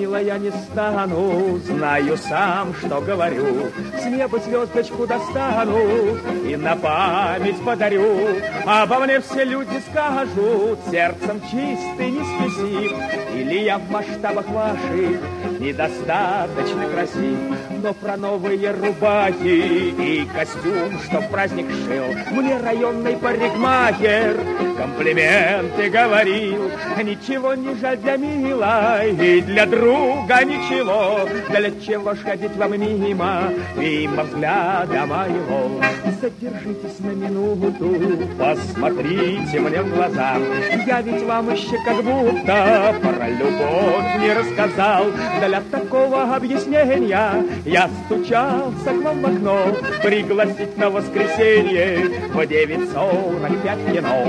милая, не стану, знаю сам, что говорю. С неба звездочку достану и на память подарю. Обо мне все люди скажут, сердцем чистый, не спесив. Или я в масштабах ваших недостаточно красив. Но про новые рубахи и костюм, что в праздник шил, мне районный парикмахер комплименты говорил. Ничего не жаль для милой, и для друга ничего. Для чего ж ходить вам мимо взгляда моего? Задержитесь на минуту, посмотрите мне в глаза. Я ведь вам еще как будто про любовь не рассказал. Для такого объяснения я стучался к вам в окно, пригласить на воскресенье в 9:45 кино.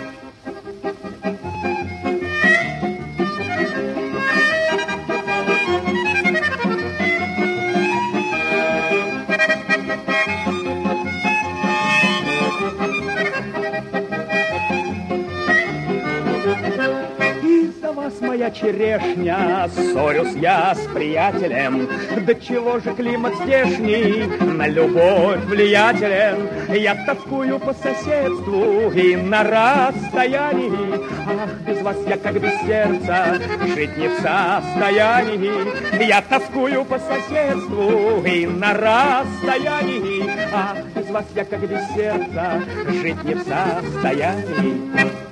Моя черешня, ссорюсь я с приятелем. Да чего же климат здешний на любовь влиятелен? Я тоскую по соседству и на расстоянии. Ах, без вас я как без сердца, жить не в состоянии. Я тоскую по соседству и на расстоянии. Ах, без вас я как без сердца, жить не в состоянии.